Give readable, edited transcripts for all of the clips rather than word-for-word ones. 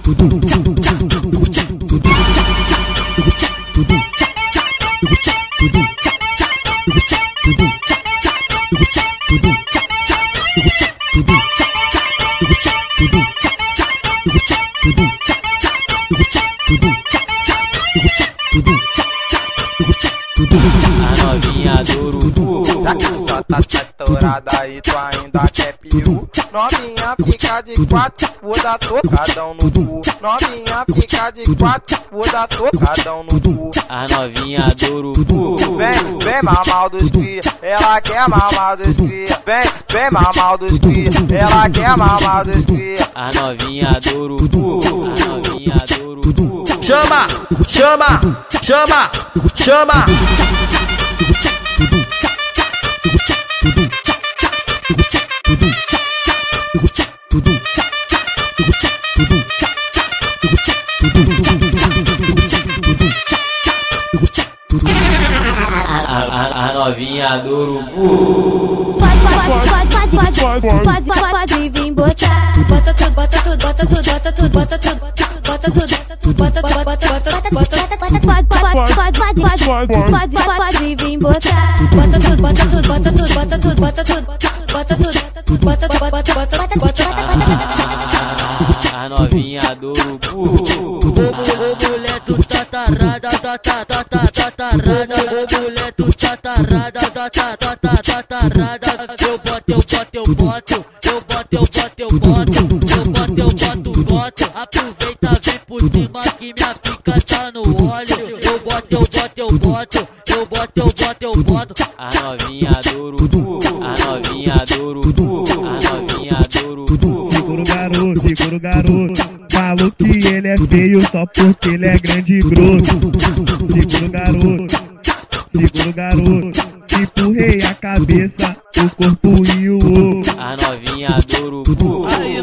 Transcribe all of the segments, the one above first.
A novinha do urubu, já que só tá saturada e tu ainda quer peru. Novinha fica de quatro, vou dar tocadão no cu. Novinha fica de quatro, vou dar tocadão no cu. a novinha do urubu, Vem mamar dos cria, ela quer mamar dos cria. Vem mamar dos cria, ela quer mamar dos cria. a novinha do urubu, a novinha do urubu. Chama, chama, chama, chama. A novinha do urubu. Pode vir botar. Bota tudo, bota tudo, bota tudo, bota tudo, bota tudo, bota tudo, bota tudo, pode vir botar. Bota tudo, bota tudo, bota tudo, bota tudo, bota tudo, bota tudo, bota A novinha do urubu. Ô mulher tu tá tarada, ô mulher tu tá tarada, eu boto, aproveita vem por cima que minha pica tá no óleo, eu boto, A novinha do urubu, a novinha do urubu, a novinha do urubu. Segura o garoto, falou que ele é feio só porque ele é grande e grosso. Segura o garoto, empurrei a cabeça, o corpo e o osso. A novinha do urubu. Aí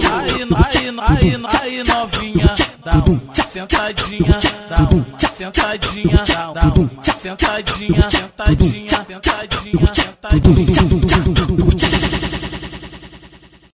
novinha, dá uma sentadinha, dá uma sentadinha, dá uma sentadinha, sentadinha, sentadinha, sentadinha.